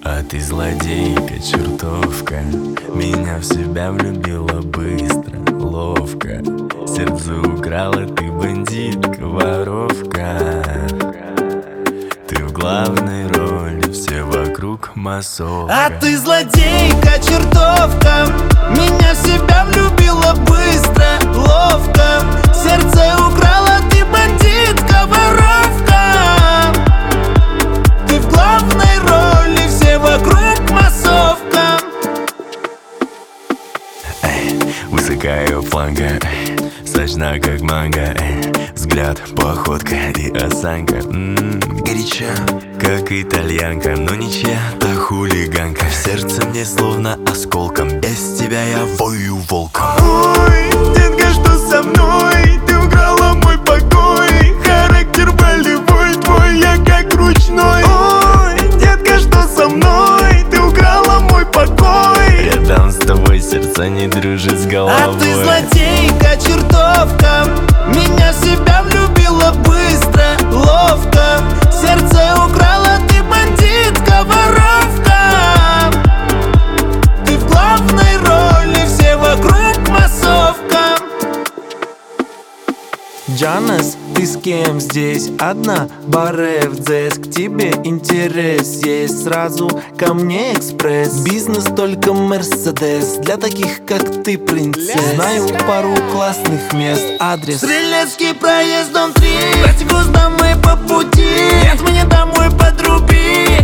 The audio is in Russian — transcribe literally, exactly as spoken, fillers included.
А ты злодейка, чертовка, меня в себя влюбила быстро, ловко. Сердце украла, ты бандитка, воровка. Ты в главной роли, все вокруг массовка. А ты злодейка, чертовка, меня в себя влюбила быстро, ловко. Сердце украла, ты бандитка, воровка. Ты в главной роли, все вокруг массовка. Эй, высокая фланга, эй, сочна как манго, эй, взгляд, походка и осанка, м-м, горяча, как итальянка, но не чья-то хулиганка. В сердце мне словно осколком, без тебя я вою волком. Ой, детка, что со мной? Ты украла мой покой. Характер болевой твой, я как ручной. Ой, детка, что со мной? Ты украла мой покой. Рядом с тобой сердце не дружит с головой. А ты злодейка, чертовка, меня в себя влюбила быстро, ловко. Сердце украла, ты бандитка, воровка. Ты в главной роли, все вокруг массовка. Джанес, ты с кем здесь? Одна? Баре в дзес. К тебе интерес есть, сразу ко мне экспресс. Бизнес только Мерседес, для таких как ты, принцесс. Знаю пару классных мест, адрес Стрелецкий проезд, дом три. Братику, с домой по пути. Нет, мне домой подруби.